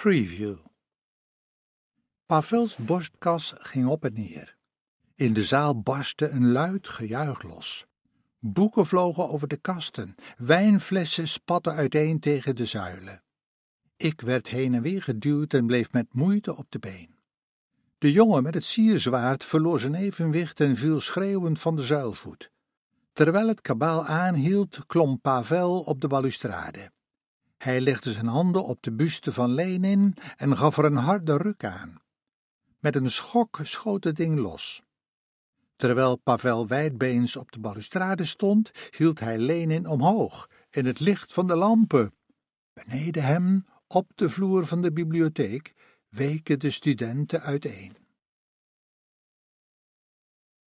Preview. Pavels borstkas ging op en neer. In de zaal barstte een luid gejuich los. Boeken vlogen over de kasten, wijnflessen spatten uiteen tegen de zuilen. Ik werd heen en weer geduwd en bleef met moeite op de been. De jongen met het sierzwaard verloor zijn evenwicht en viel schreeuwend van de zuilvoet. Terwijl het kabaal aanhield, klom Pavel op de balustrade. Hij legde zijn handen op de buste van Lenin en gaf er een harde ruk aan. Met een schok schoot het ding los. Terwijl Pavel wijdbeens op de balustrade stond, hield hij Lenin omhoog in het licht van de lampen. Beneden hem, op de vloer van de bibliotheek, weken de studenten uiteen.